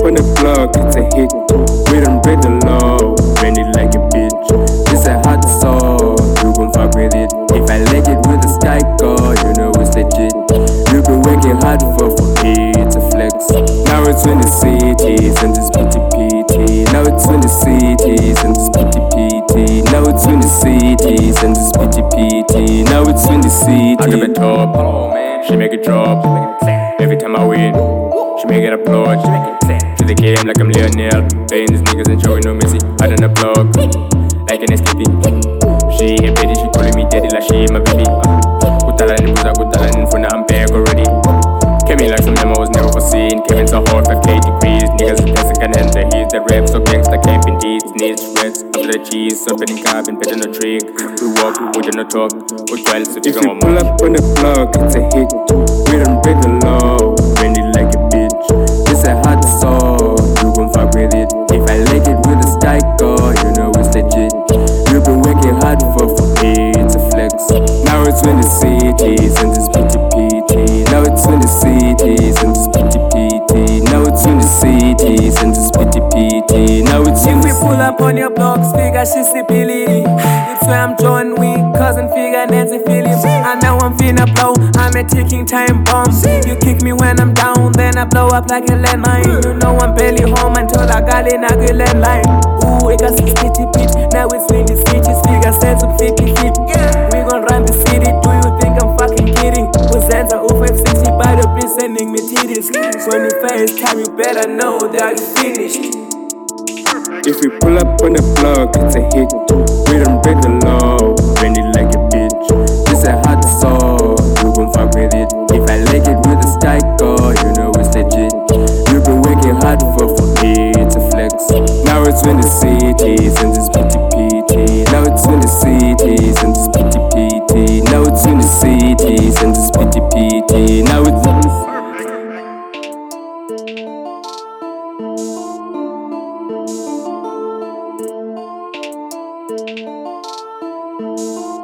on the block, it's a hit. We don't break the law, bend it like a bitch. This a hot song, you gon' fuck with it. If I leg it with a sky car, you know it's legit. You been working hard for me, it's a flex. Now it's in the cities and this PT. Now it's in the cities and this PT. Now it's in the cities and this PT. Now it's in the cities. I give it top, she make it drop. Every time I win, she make it applaud. To the game like I'm Lionel. Playing these niggas and showing no Messi. I done a blog, like an STP. She ain't petty, she calling me daddy like she ain't my baby. Kutala ni buza, kutala ni mfuna, I'm back already. Came in like some memos never foreseen. Came in so hard, 5K degrees. Niggas dancing can enter heat. The rap so gangsta camping deeds. Need sweats, after the cheese. So betting carbon, better no trick. We walk, we do not talk. We try to if you pull up on the block, it's a hit. We don't break the law, bend it like a bitch. This a hot song, you gon' fuck with it. If I leg it with a sky car, you know it's legit. You been working hard for me, it's a flex. Now it's in the cities and this PT. Now it's in the cities and this PT. Now it's in the cities and this PT. Now it's in the If we pull up on your blocks, figure she's Billy. It's where I'm John Wick, cousin figure Nancy Phillips. I know I'm finna blow, I'm a ticking time bomb. You kick me when I'm down, then I blow up like a landmine. You know I'm barely home until I got in a good landline. Ooh, it got 60 feet, now it's really stitches. Figure sense of 50 feet. We gon' run the city, do you think I'm fucking kidding? Uzenza 0560 by the bitch sending me titties. When you FaceTime, you better know that you finished. If we pull up on the block, it's a hit. We don't break the law, bend it like a bitch. This a hot song, you gon' fuck with it. If I leg it with a sky car, you know it's legit. You been working hard for me, it's a flex. Now it's in the cities and this PT. Now it's in the cities and this PT. Now it's in the cities and this PT. Now it's in the Thank you.